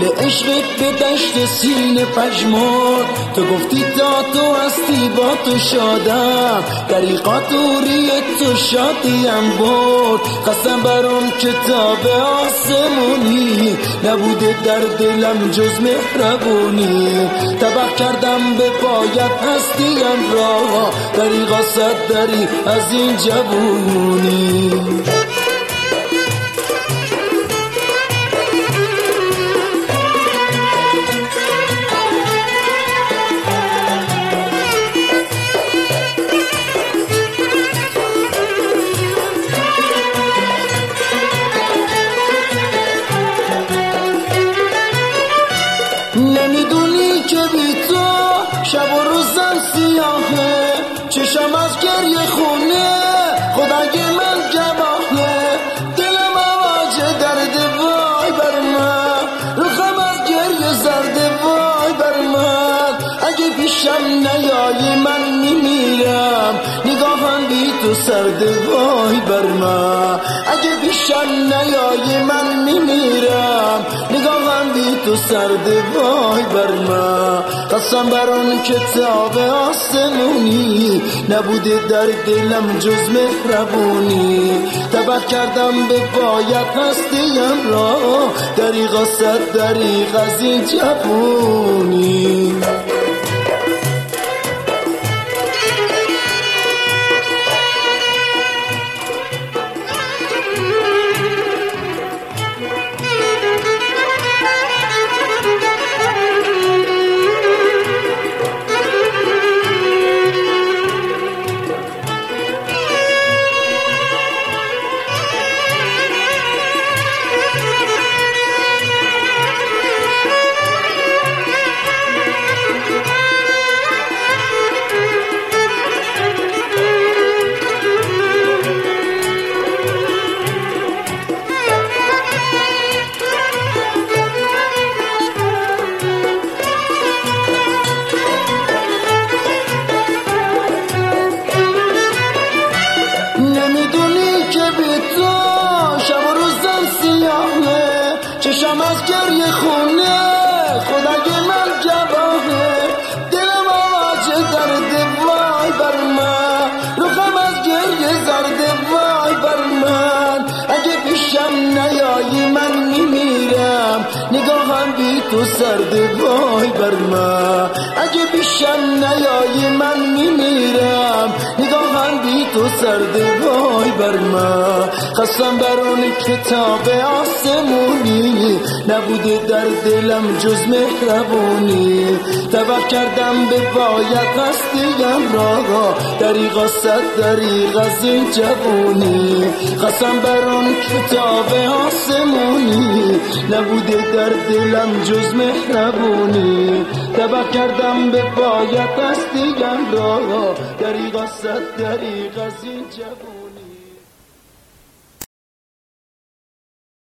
گل عشقت به دشت سینه پژمرد، تو گفتی تا تو هستی با تو شادم، دریغا دوری تو شادیم برد. قسم بر اون کتاب آسمونی، نبوده در دلم جز مهربونی. تباه کردم به پایت هستیم را، دریغا صد دری از این جوونی. نمیدونی که بی تو شب و روزم سیاهه، چشم از گریه خونه خدای من گواهه. دلم آواز درد وای بر من، روخم از گریه زرد وای بر من. اگه پیشم نیایی من میمیرم، نگاهم بی تو سرد وای بر من. اگه پیشم نیایی من میمیرم، نگاهم بی تو سرد وای بر من. قسم بر اون کتاب آسمونی، نبوده در دلم جز مهربونی. تباه کردم به پایت هستیم را، دریغا صد دریغ از این جوونی. نمیدونی که بی تو شب و روزم سیاهه، چشم از گریه خونه خدای من گواهه. دلم آواز درد وای بر من، روخم از گریه زرد وای بر من. اگه پیشم نیایی من میمیرم، نگاهم بی تو سرد وای بر من. اگه پیشم نیایی من میمیرم، نگاهم بی تو سرد وای بر من. قسم بر اون کتاب آسمونی، نبوده در دلم جز مهربونی. تباه کردم به پایت هستیم را، دریغا صد دریغ از این جوونی. قسم بر اون کتاب آسمونی، نبوده در دلم جز مهربونی. تباه کردم به پایت هستیم را، دریغا صد دریغ از این جوونی.